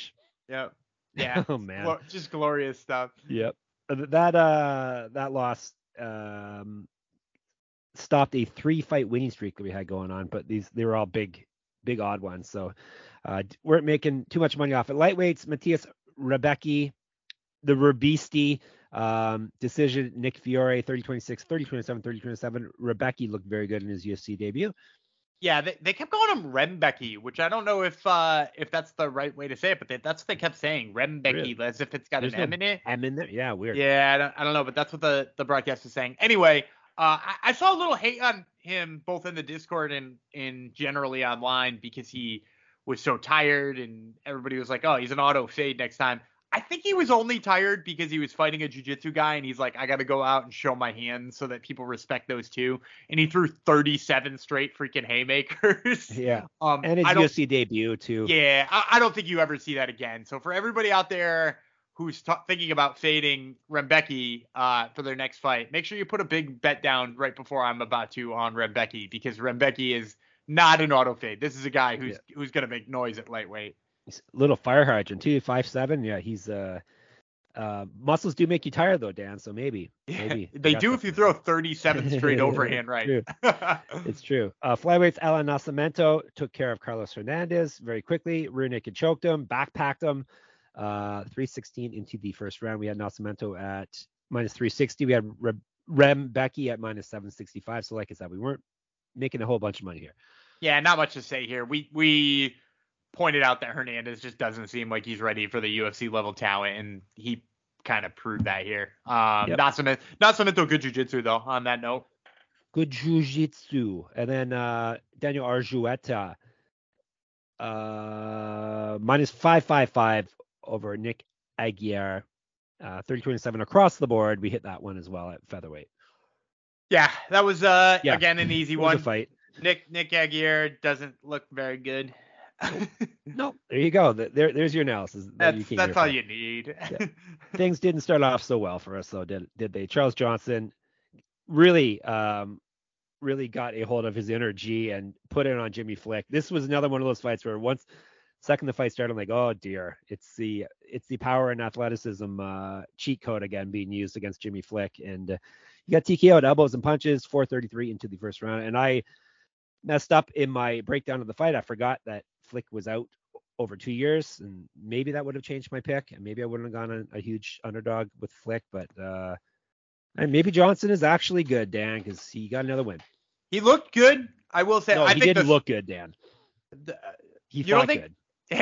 [SPEAKER 4] Yep. Yeah.
[SPEAKER 5] Oh man.
[SPEAKER 4] Glo- just glorious stuff.
[SPEAKER 5] Yep. That uh that loss um stopped a three fight winning streak that we had going on, but these they were all big big odd ones. So uh weren't making too much money off it. Lightweights, Matthias Rebecki, the Rebisti um decision, Nick Fiore, thirty twenty-six, thirty twenty-seven, thirty twenty-seven. Rebecki looked very good in his U F C debut.
[SPEAKER 4] Yeah, they, they kept calling him Rembecki, which I don't know if uh, if that's the right way to say it, but they, that's what they kept saying, Rembecki,
[SPEAKER 5] Really?
[SPEAKER 4] as if it's got
[SPEAKER 5] There's
[SPEAKER 4] an
[SPEAKER 5] no
[SPEAKER 4] M in it.
[SPEAKER 5] M in there? Yeah, weird.
[SPEAKER 4] Yeah, I don't, I don't know, but that's what the, the broadcast was saying. Anyway, uh, I, I saw a little hate on him both in the Discord and, and generally online because he was so tired and everybody was like, oh, he's an auto fade next time. I think he was only tired because he was fighting a jiu-jitsu guy and he's like, I got to go out and show my hands so that people respect those too. And he threw thirty-seven straight freaking haymakers.
[SPEAKER 5] Yeah.
[SPEAKER 4] Um,
[SPEAKER 5] And his
[SPEAKER 4] I
[SPEAKER 5] U
[SPEAKER 4] don't,
[SPEAKER 5] F C debut too.
[SPEAKER 4] yeah, I, I don't think you ever see that again. So for everybody out there who's t- thinking about fading Rembecki uh, for their next fight, make sure you put a big bet down right before I'm about to on Rembecki because Rembecki is not an auto fade. This is a guy who's
[SPEAKER 5] Yeah.
[SPEAKER 4] who's gonna make noise at lightweight.
[SPEAKER 5] He's a little fire hydrant too, five seven. Yeah, he's uh uh muscles do make you tired though, Dan. So maybe maybe
[SPEAKER 4] They
[SPEAKER 5] got
[SPEAKER 4] do
[SPEAKER 5] something.
[SPEAKER 4] if you throw thirty-seven straight overhand right.
[SPEAKER 5] True. It's true. Uh, flyweights, Alan Nascimento took care of Carlos Hernandez very quickly. Rear naked choked him, backpacked him. Uh, three sixteen into the first round. We had Nascimento at minus three sixty. We had Re- Rembecki at minus seven sixty-five. So like I said, we weren't making a whole bunch of money here.
[SPEAKER 4] Yeah, not much to say here. We we pointed out that Hernandez just doesn't seem like he's ready for the U F C level talent, and he kind of proved that here. Um,
[SPEAKER 5] Yep.
[SPEAKER 4] Nascimento, Nascimento, good jiu-jitsu though. On that note,
[SPEAKER 5] Good jiu-jitsu. And then uh, Daniel Arjueta, uh, minus five fifty-five over Nick Aguirre, uh, thirty twenty-seven across the board. We hit that one as well at featherweight.
[SPEAKER 4] yeah, that was uh
[SPEAKER 5] Yeah.
[SPEAKER 4] again an easy
[SPEAKER 5] It was
[SPEAKER 4] one.
[SPEAKER 5] a fight.
[SPEAKER 4] Nick Nick Aguirre doesn't look very good.
[SPEAKER 5] No, there you go. Th- There, there's your analysis. that you
[SPEAKER 4] that's
[SPEAKER 5] came
[SPEAKER 4] that's
[SPEAKER 5] here
[SPEAKER 4] all
[SPEAKER 5] for.
[SPEAKER 4] you need.
[SPEAKER 5] Yeah. Things didn't start off so well for us, though, did did they? Charles Johnson really, um, really got a hold of his energy and put it on Jimmy Flick. This was another one of those fights where once second the fight started, I'm like, oh dear, it's the it's the power and athleticism uh, cheat code again being used against Jimmy Flick, and uh, you got T K O'd elbows and punches, four thirty-three into the first round, and I messed up in my breakdown of the fight. I forgot that Flick was out over two years, and maybe that would have changed my pick, and maybe I wouldn't have gone a, a huge underdog with Flick, but uh, and maybe Johnson is actually good, Dan, because he got another win.
[SPEAKER 4] He looked good. I will say.
[SPEAKER 5] No,
[SPEAKER 4] I
[SPEAKER 5] he
[SPEAKER 4] think
[SPEAKER 5] didn't
[SPEAKER 4] the,
[SPEAKER 5] look good, Dan.
[SPEAKER 4] the-
[SPEAKER 5] He
[SPEAKER 4] you don't
[SPEAKER 5] fought
[SPEAKER 4] think-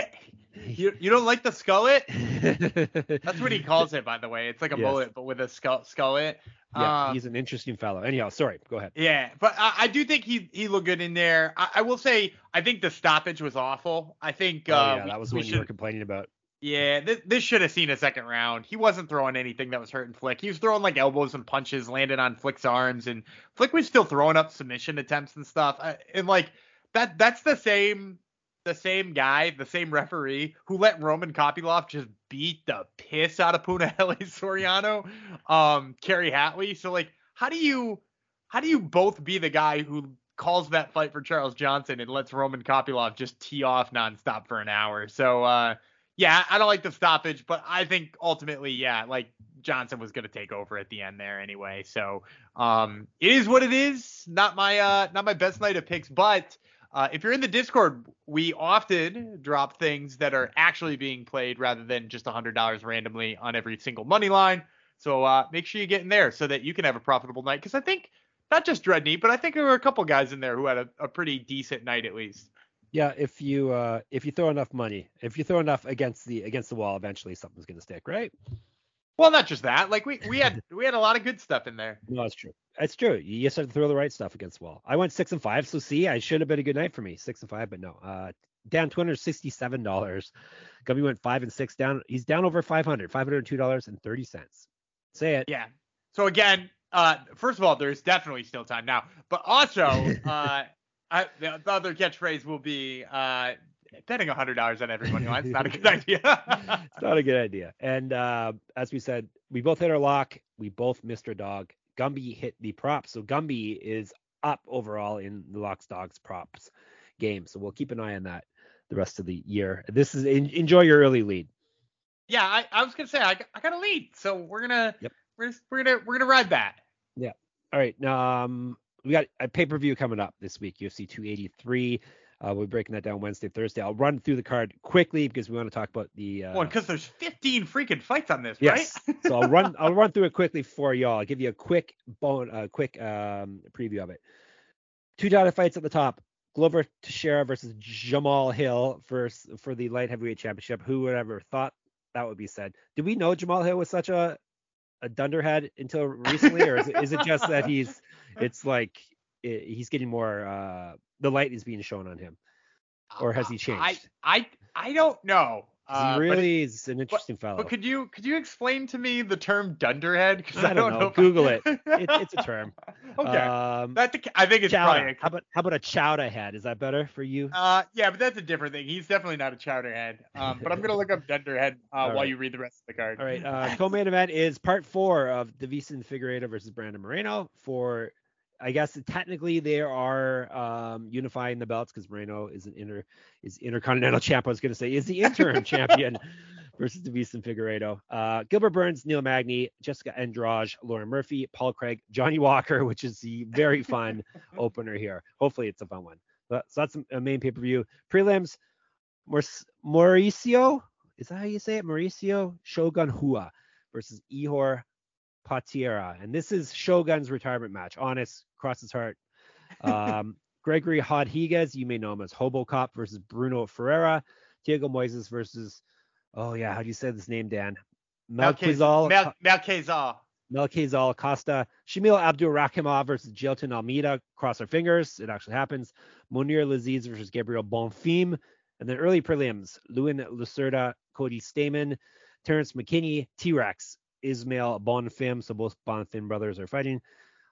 [SPEAKER 4] you you don't like the skullet?
[SPEAKER 5] good.
[SPEAKER 4] That's what he calls it, by the way. It's like a
[SPEAKER 5] Yes.
[SPEAKER 4] bullet, but with a skull skullet.
[SPEAKER 5] Yeah,
[SPEAKER 4] Uh,
[SPEAKER 5] he's an interesting fellow. Anyhow, sorry, go ahead.
[SPEAKER 4] Yeah, but I, I do think he he looked good in there. I, I will say I think the stoppage was awful. I think
[SPEAKER 5] Oh,
[SPEAKER 4] uh,
[SPEAKER 5] yeah,
[SPEAKER 4] we-
[SPEAKER 5] that was
[SPEAKER 4] we
[SPEAKER 5] what you
[SPEAKER 4] should-
[SPEAKER 5] were complaining about.
[SPEAKER 4] Yeah, this, this should have seen a second round. He wasn't throwing anything that was hurting Flick. He was throwing like elbows and punches, landing on Flick's arms, and Flick was still throwing up submission attempts and stuff. I, and like that, that's the same, the same guy, the same referee who let Roman Kopylov just beat the piss out of Punahele Soriano, um, Kerry Hatley. So like, how do you, how do you both be the guy who calls that fight for Charles Johnson and lets Roman Kopylov just tee off nonstop for an hour? So, uh, yeah, I don't like the stoppage, but I think ultimately, yeah, like Johnson was going to take over at the end there anyway. So, um, it is what it is. Not my, uh, not my best night of picks, but, uh, if you're in the Discord, we often drop things that are actually being played rather than just a hundred dollars randomly on every single money line. So, uh, make sure you get in there so that you can have a profitable night. Cause I think, not just Dreadney, but I think there were a couple guys in there who had a, a pretty decent night at least.
[SPEAKER 5] Yeah, if you uh, if you throw enough money, if you throw enough against the against the wall, eventually something's gonna stick, right?
[SPEAKER 4] Well, not just that. Like we, we had we had a lot of good stuff in there.
[SPEAKER 5] No, it's true. It's true. You just have to throw the right stuff against the wall. I went six and five, so see, I should have been a good night for me. Six and five, but no. Uh, down two hundred sixty-seven dollars. Gumby went five and six down. He's down over five hundred, five hundred two dollars and thirty cents. Say it.
[SPEAKER 4] Yeah. So again, uh, first of all, there's definitely still time now, but also, uh, I, the, the other catchphrase will be uh, betting a hundred dollars on every money line. It's not a good idea.
[SPEAKER 5] It's not a good idea. And uh, as we said, we both hit our lock. We both missed our dog. Gumby hit the props. So Gumby is up overall in the locks, dogs, props game. So we'll keep an eye on that the rest of the year. This is en- enjoy your early lead.
[SPEAKER 4] yeah, I, I was gonna say I, I got a lead, so we're gonna
[SPEAKER 5] Yep.
[SPEAKER 4] we're we're gonna we're gonna ride that.
[SPEAKER 5] Yeah. All right. Um, we got a pay per view coming up this week. U F C two eighty-three. Uh, we're breaking that down Wednesday, Thursday. I'll run through the card quickly because we want to talk about the. Uh,
[SPEAKER 4] Well, because there's fifteen freaking fights on this,
[SPEAKER 5] yes.
[SPEAKER 4] right?
[SPEAKER 5] So I'll run. I'll run through it quickly for y'all. I'll give you a quick bone, a uh, quick um, preview of it. Two title fights at the top. Glover Teixeira versus Jamal Hill for for the light heavyweight championship. Who would ever thought that would be said? Did we know Jamal Hill was such a a dunderhead until recently, or is it, is it just that he's it's like it, he's getting more uh, the light is being shown on him, or has he changed?
[SPEAKER 4] I I I don't know. Uh,
[SPEAKER 5] he really
[SPEAKER 4] it,
[SPEAKER 5] is an interesting
[SPEAKER 4] but,
[SPEAKER 5] fellow.
[SPEAKER 4] But could you could you explain to me the term dunderhead? Because
[SPEAKER 5] I,
[SPEAKER 4] I,
[SPEAKER 5] don't
[SPEAKER 4] don't
[SPEAKER 5] know.
[SPEAKER 4] know.
[SPEAKER 5] Google
[SPEAKER 4] I...
[SPEAKER 5] it. it. It's a term.
[SPEAKER 4] Okay.
[SPEAKER 5] Um,
[SPEAKER 4] That's a, I think it's
[SPEAKER 5] chowder.
[SPEAKER 4] probably. A...
[SPEAKER 5] How about how about a chowder head? Is that better for you?
[SPEAKER 4] Uh, yeah, but that's a different thing. He's definitely not a chowderhead. Um, but I'm gonna look up dunderhead uh, while
[SPEAKER 5] right.
[SPEAKER 4] you read the rest of the card.
[SPEAKER 5] All right. Uh, co-main event is part four of Deiveson Figueiredo versus Brandon Moreno. For I guess technically they are um, unifying the belts because Moreno is an inter is intercontinental champ. I was gonna say is the interim champion versus Deiveson Figueiredo. Uh, Gilbert Burns, Neil Magny, Jessica Andrade, Lauren Murphy, Paul Craig, Johnny Walker, which is the very fun opener here. Hopefully it's a fun one. But, so that's a main pay-per-view. Prelims, Mauricio, is that how you say it? Mauricio Shogun Hua versus Ihor Patiera. And this is Shogun's retirement match. Honest, cross his heart. Um, Gregory Rodriguez, you may know him as Hobocop versus Bruno Ferreira. Diego Moises versus Oh, yeah. How do you say this name, Dan? Melquizal.
[SPEAKER 4] Mel- Melquizal.
[SPEAKER 5] Melquizal Costa. Shamil Abdul-Rahimov versus Jilton Almeida. Cross our fingers. It actually happens. Monir Laziz versus Gabriel Bonfim. And then early prelims. Lewin Lucerda, Cody Stamen, Terrence McKinney, T-Rex, Ismail Bonfim. So both Bonfim brothers are fighting.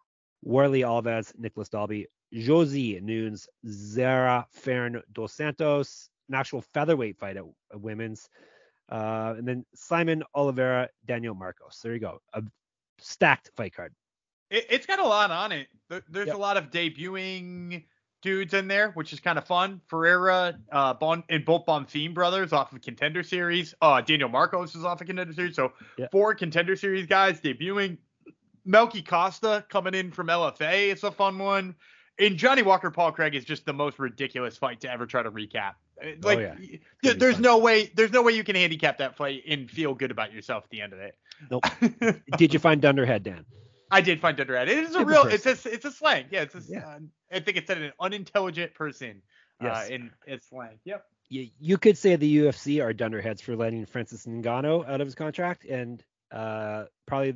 [SPEAKER 5] Warley Alves, Nicholas Dalby, Josie Nunes, Zara Fern Dos Santos. An actual featherweight fight at, at women's. Uh, and then Simon Oliveira, Daniel Marcos. There you go. A stacked fight card.
[SPEAKER 4] It, it's got a lot on it. There, there's
[SPEAKER 5] Yep.
[SPEAKER 4] a lot of debuting dudes in there, which is kind of fun. Ferreira, uh, bon, and both Bonfim brothers off of Contender Series. Uh, Daniel Marcos is off of Contender Series. So
[SPEAKER 5] Yep.
[SPEAKER 4] four Contender Series guys debuting. Melky Costa coming in from L F A. It's a fun one. And Johnny Walker, Paul Craig is just the most ridiculous fight to ever try to recap. Like,
[SPEAKER 5] Oh, yeah.
[SPEAKER 4] th- there's no way, there's no way you can handicap that fight and feel good about yourself at the end of it.
[SPEAKER 5] Nope. Did you find Dunderhead, Dan?
[SPEAKER 4] I did find Dunderhead. It is a
[SPEAKER 5] Good
[SPEAKER 4] real,
[SPEAKER 5] person.
[SPEAKER 4] it's a, it's a slang. Yeah, it's a,
[SPEAKER 5] Yeah.
[SPEAKER 4] uh, I think it said an unintelligent person uh,
[SPEAKER 5] Yes.
[SPEAKER 4] in its slang. Yep.
[SPEAKER 5] You, you could say the U F C are Dunderheads for letting Francis Ngannou out of his contract, and uh, probably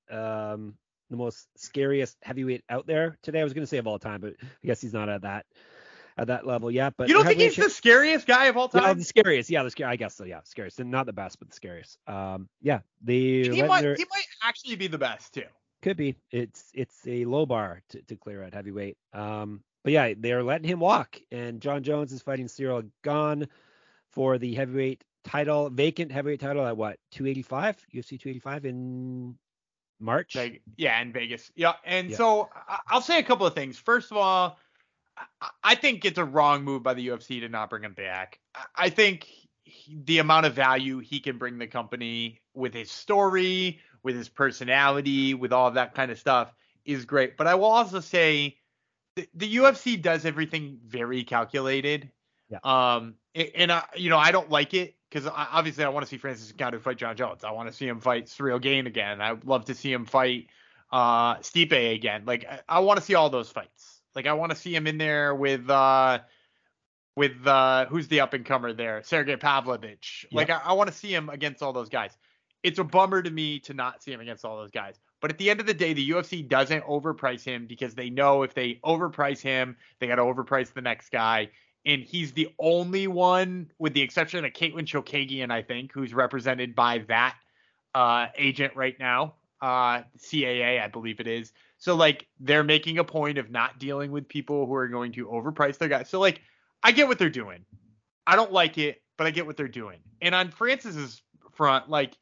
[SPEAKER 5] um, the most scariest heavyweight out there today. I was going to say of all time, but I guess he's not at that at that level yet. But
[SPEAKER 4] You don't think
[SPEAKER 5] heavyweight
[SPEAKER 4] he's the scariest guy of all
[SPEAKER 5] cha-
[SPEAKER 4] time?
[SPEAKER 5] yeah, the scariest? Yeah, the scary. I guess so. Yeah, scariest. Not the best, but the scariest. Um, yeah, they
[SPEAKER 4] he, might, he might actually be the best too.
[SPEAKER 5] could be. It's it's a low bar to, to clear at heavyweight. Um, but yeah, they are letting him walk, and John Jones is fighting Cyril Gane for the heavyweight title, vacant heavyweight title at what, two eighty-five, U F C two eighty-five in March.
[SPEAKER 4] Like, yeah, in Vegas. Yeah, and
[SPEAKER 5] Yeah.
[SPEAKER 4] so I- I'll say a couple of things. First of all, I- I think it's a wrong move by the U F C to not bring him back. I- I think he- the amount of value he can bring the company with his story, with his personality, with all of that kind of stuff is great. But I will also say the, the U F C does everything very calculated.
[SPEAKER 5] Yeah.
[SPEAKER 4] Um, and, and I, you know, I don't like it because obviously I want to see Francis Ngannou fight John Jones. I want to see him fight Cyril Gane again. I would love to see him fight uh, Stipe again. Like I, I want to see all those fights. Like I want to see him in there with uh, with uh, who's the up and comer there, Sergey Pavlovich. Like I, I want to see him against all those guys. It's a bummer to me to not see him against all those guys. But at the end of the day, the U F C doesn't overprice him because they know if they overprice him, they got to overprice the next guy. And he's the only one, with the exception of Caitlin Chokagian, I think, who's represented by that uh, agent right now, uh, C A A, I believe it is. So, like, they're making a point of not dealing with people who are going to overprice their guys. So, like, I get what they're doing. I don't like it, but I get what they're doing. And on Francis's front, like,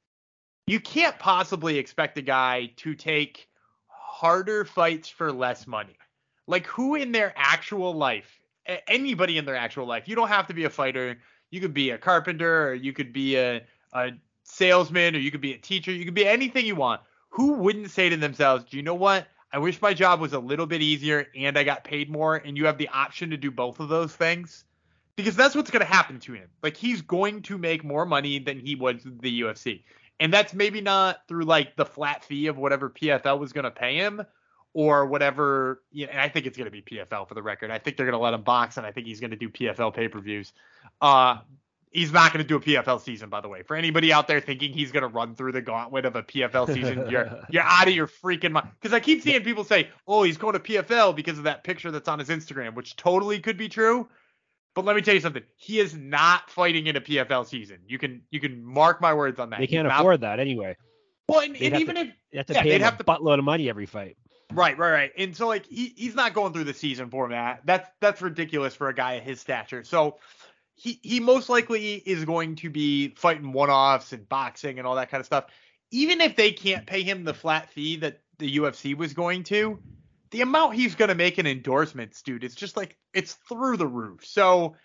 [SPEAKER 4] you can't possibly expect a guy to take harder fights for less money. Like, who in their actual life, anybody in their actual life, you don't have to be a fighter. You could be a carpenter, or you could be a, a salesman, or you could be a teacher. You could be anything you want. Who wouldn't say to themselves, do you know what? I wish my job was a little bit easier and I got paid more, and you have the option to do both of those things? Because that's what's going to happen to him. Like, he's going to make more money than he would with the U F C. And that's maybe not through, like, the flat fee of whatever P F L was going to pay him or whatever. You know, and I think it's going to be P F L for the record. I think they're going to let him box, and I think he's going to do P F L pay-per-views. Uh, he's not going to do a P F L season, by the way. For anybody out there thinking he's going to run through the gauntlet of a P F L season, you're you're out of your freaking mind. Because I keep seeing people say, oh, he's going to P F L because of that picture that's on his Instagram, which totally could be true. But let me tell you something. He is not fighting in a P F L season. You can you can mark my words on that.
[SPEAKER 5] They can't
[SPEAKER 4] He's
[SPEAKER 5] afford
[SPEAKER 4] not,
[SPEAKER 5] that anyway.
[SPEAKER 4] Well, and, and even
[SPEAKER 5] to,
[SPEAKER 4] if
[SPEAKER 5] they have to
[SPEAKER 4] yeah,
[SPEAKER 5] pay
[SPEAKER 4] they'd
[SPEAKER 5] him
[SPEAKER 4] have
[SPEAKER 5] a
[SPEAKER 4] to,
[SPEAKER 5] buttload of money every fight.
[SPEAKER 4] Right, right, right. And so like he, he's not going through the season format. That's that's ridiculous for a guy of his stature. So he he most likely is going to be fighting one-offs and boxing and all that kind of stuff. Even if they can't pay him the flat fee that the U F C was going to, the amount he's going to make in endorsements, dude, it's just like it's through the roof. So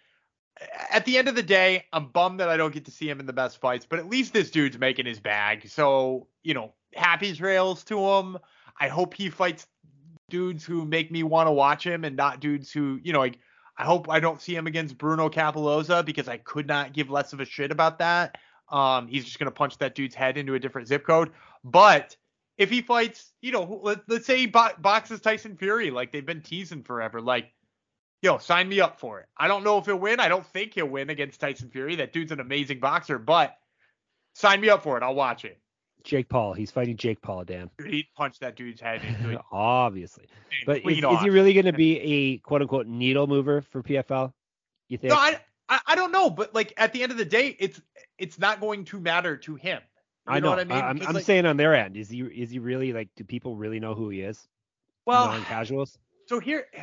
[SPEAKER 4] at the end of the day, I'm bummed that I don't get to see him in the best fights, but at least this dude's making his bag. So, you know, happy trails to him. I hope he fights dudes who make me want to watch him and not dudes who, you know, like, I hope I don't see him against Bruno Capoloza because I could not give less of a shit about that. Um, he's just going to punch that dude's head into a different zip code. But if he fights, you know, let, let's say he bo- boxes Tyson Fury, like they've been teasing forever, like, yo, sign me up for it. I don't know if he'll win. I don't think he'll win against Tyson Fury. That dude's an amazing boxer, but sign me up for it. I'll watch it.
[SPEAKER 5] Jake Paul. He's fighting Jake Paul, Dan.
[SPEAKER 4] Dude, he'd punch that dude's head into it.
[SPEAKER 5] Obviously. But is,
[SPEAKER 4] off.
[SPEAKER 5] is he really going to be a quote-unquote needle mover for P F L, you think?
[SPEAKER 4] No, I, I, I don't know. But, like, at the end of the day, it's it's not going to matter to him. You
[SPEAKER 5] I know.
[SPEAKER 4] know what I mean?
[SPEAKER 5] I'm, I'm
[SPEAKER 4] like,
[SPEAKER 5] saying on their end, is he is he really, like, do people really know who he is?
[SPEAKER 4] Well,
[SPEAKER 5] non-casuals?
[SPEAKER 4] So here, uh,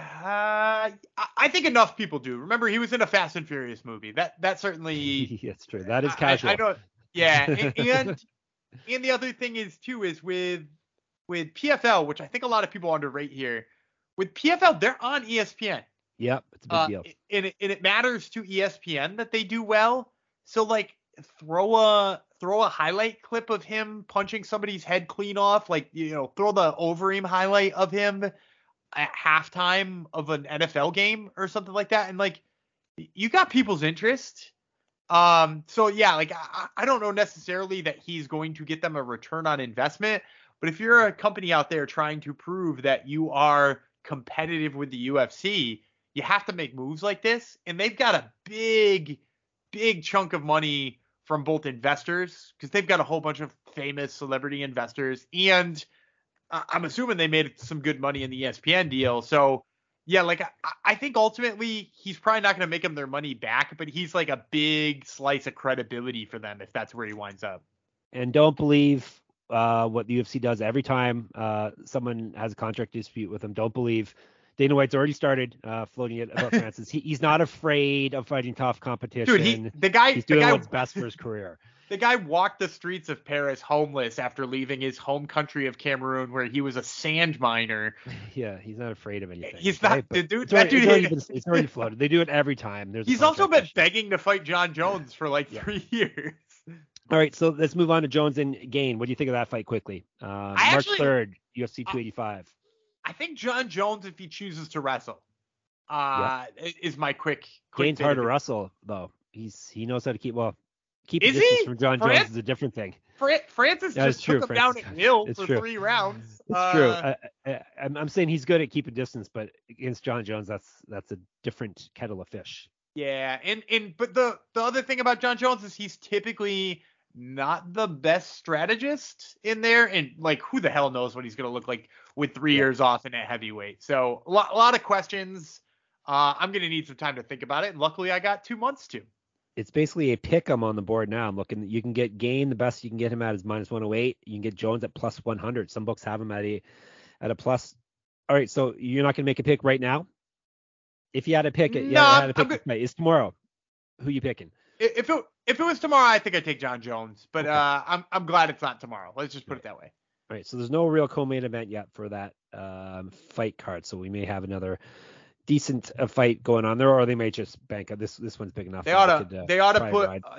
[SPEAKER 4] I think enough people do. Remember, he was in a Fast and Furious movie. That that certainly.
[SPEAKER 5] That's true. That is casual.
[SPEAKER 4] I, I know. Yeah, and, and and the other thing is too is with with P F L, which I think a lot of people underrate here. With P F L, they're on E S P N.
[SPEAKER 5] Yep, it's a big
[SPEAKER 4] uh,
[SPEAKER 5] deal.
[SPEAKER 4] And it, and it matters to E S P N that they do well. So like, throw a throw a highlight clip of him punching somebody's head clean off. Like, you know, throw the Overeem highlight of him at halftime of an N F L game or something like that. And like, you got people's interest. Um, so yeah, like I, I don't know necessarily that he's going to get them a return on investment, but if you're a company out there trying to prove that you are competitive with the U F C, you have to make moves like this. And they've got a big, big chunk of money from both investors, because they've got a whole bunch of famous celebrity investors, and I'm assuming they made some good money in the E S P N deal. So, yeah, like I, I think ultimately he's probably not going to make them their money back, but he's like a big slice of credibility for them if that's where he winds up.
[SPEAKER 5] And don't believe uh, what the U F C does every time uh, someone has a contract dispute with him. Don't believe Dana White's already started uh, floating it about Francis. He, he's not afraid of fighting tough competition.
[SPEAKER 4] Dude, he, the guy,
[SPEAKER 5] he's doing
[SPEAKER 4] the guy,
[SPEAKER 5] what's best for his career.
[SPEAKER 4] The guy walked the streets of Paris homeless after leaving his home country of Cameroon, where he was a sand miner.
[SPEAKER 5] Yeah, he's not afraid of anything.
[SPEAKER 4] He's not.
[SPEAKER 5] Right?
[SPEAKER 4] The dude,
[SPEAKER 5] it's already,
[SPEAKER 4] that dude,
[SPEAKER 5] it's already, been, it's already floated. They do it every time. There's
[SPEAKER 4] he's also been begging to fight John Jones for like yeah. three years.
[SPEAKER 5] All right, so let's move on to Jones and Gane. What do you think of that fight quickly? Uh, March
[SPEAKER 4] actually,
[SPEAKER 5] third, U F C two eighty-five.
[SPEAKER 4] I think John Jones, if he chooses to wrestle, uh, yeah. is my quick. quick
[SPEAKER 5] Gane's hard to wrestle though. He's he knows how to keep well. Keep
[SPEAKER 4] is
[SPEAKER 5] distance
[SPEAKER 4] he?
[SPEAKER 5] from John
[SPEAKER 4] Fran-
[SPEAKER 5] Jones is a different thing.
[SPEAKER 4] Fran- Francis
[SPEAKER 5] yeah,
[SPEAKER 4] just
[SPEAKER 5] true.
[SPEAKER 4] took him
[SPEAKER 5] Francis,
[SPEAKER 4] down at Hill for
[SPEAKER 5] true.
[SPEAKER 4] three rounds.
[SPEAKER 5] It's
[SPEAKER 4] uh,
[SPEAKER 5] true. I, I, I'm, I'm saying he's good at keeping distance, but against John Jones, that's that's a different kettle of fish.
[SPEAKER 4] Yeah, and and but the the other thing about John Jones is he's typically not the best strategist in there, and like who the hell knows what he's gonna look like with three yeah. years off in at heavyweight. So a lot, a lot of questions. Uh, I'm gonna need some time to think about it, and luckily I got two months to.
[SPEAKER 5] It's basically a pick 'em on the board now. I'm looking. You can get Gane, the best you can get him at is minus one oh eight. You can get Jones at plus one hundred. Some books have him at a at a plus. All right, so you're not gonna make a pick right now. If you had to pick it,
[SPEAKER 4] no,
[SPEAKER 5] yeah, had to pick
[SPEAKER 4] good.
[SPEAKER 5] it. It's tomorrow. Who you picking?
[SPEAKER 4] If it if it was tomorrow, I think I'd take John Jones. But okay. uh, I'm I'm glad it's not tomorrow. Let's just put
[SPEAKER 5] right.
[SPEAKER 4] it that way.
[SPEAKER 5] All right, so there's no real co-main event yet for that um, fight card, so we may have another decent uh, fight going on there, or they may just bank up. This this one's big enough.
[SPEAKER 4] They ought to
[SPEAKER 5] could, uh,
[SPEAKER 4] they ought to put uh, they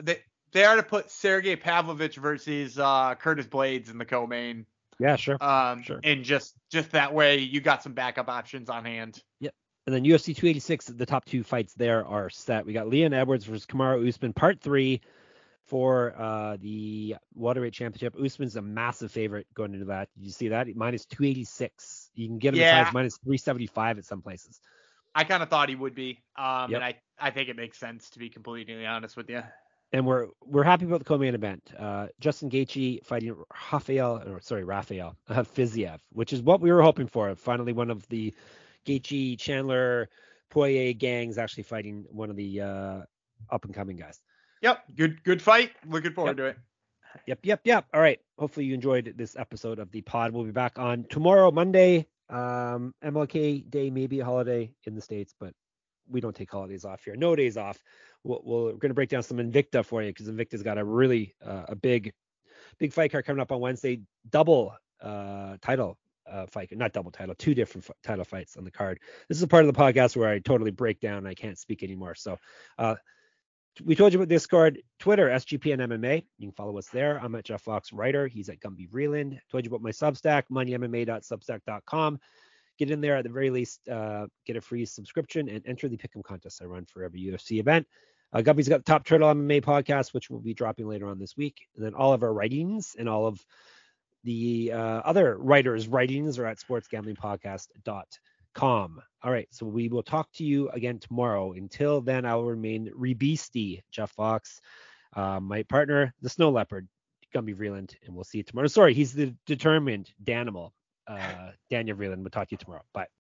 [SPEAKER 4] they are to put Sergey Pavlovich versus uh, Curtis Blades in the co-main.
[SPEAKER 5] Yeah, sure.
[SPEAKER 4] Um,
[SPEAKER 5] sure.
[SPEAKER 4] And just just that way, you got some backup options on hand.
[SPEAKER 5] Yep. And then U F C two eighty-six, the top two fights there are set. We got Leon Edwards versus Kamaru Usman, part three for uh, the welterweight championship. Usman's a massive favorite going into that. Did you see that? Minus two eighty-six. You can get him
[SPEAKER 4] Yeah.
[SPEAKER 5] as high as minus three seventy-five at some places.
[SPEAKER 4] I kind of thought he would be, um,
[SPEAKER 5] Yep.
[SPEAKER 4] and I, I think it makes sense, to be completely honest with you.
[SPEAKER 5] And we're we're happy about the co-main event. Uh, Justin Gaethje fighting Rafael, or sorry, Rafael uh, Fiziev, which is what we were hoping for. Finally, one of the Gaethje, Chandler, Poirier gangs actually fighting one of the uh, up-and-coming guys.
[SPEAKER 4] Yep, good good fight. Looking forward
[SPEAKER 5] Yep.
[SPEAKER 4] to it.
[SPEAKER 5] Yep, yep, yep. All right. Hopefully you enjoyed this episode of the pod. We'll be back on tomorrow, Monday. Um, M L K Day may be a holiday in the States, but we don't take holidays off here. No days off. We'll, we'll, we're going to break down some Invicta for you because Invicta's got a really uh, a big, big fight card coming up on Wednesday. Double uh, title uh, fight, not double title, two different f- title fights on the card. This is a part of the podcast where I totally break down and I can't speak anymore. So uh, we told you about Discord, Twitter, S G P N M M A. You can follow us there. I'm at Jeff Fox Writer. He's at Gumby Vreeland. Told you about my Substack, money m m a dot substack dot com. Get in there at the very least, uh, get a free subscription and enter the pick'em contest I run for every U F C event. Uh, Gumby's got the Top Turtle M M A podcast, which will be dropping later on this week. And then all of our writings and all of the uh, other writers' writings are at sports gambling podcast dot com. All right, so we will talk to you again tomorrow. Until then, I will remain Rebeasty, Jeff Fox, uh, my partner, the Snow Leopard, Gumby Vreeland, and we'll see you tomorrow. Sorry, he's the determined Danimal. Uh, Daniel Vreeland. We'll talk to you tomorrow. Bye.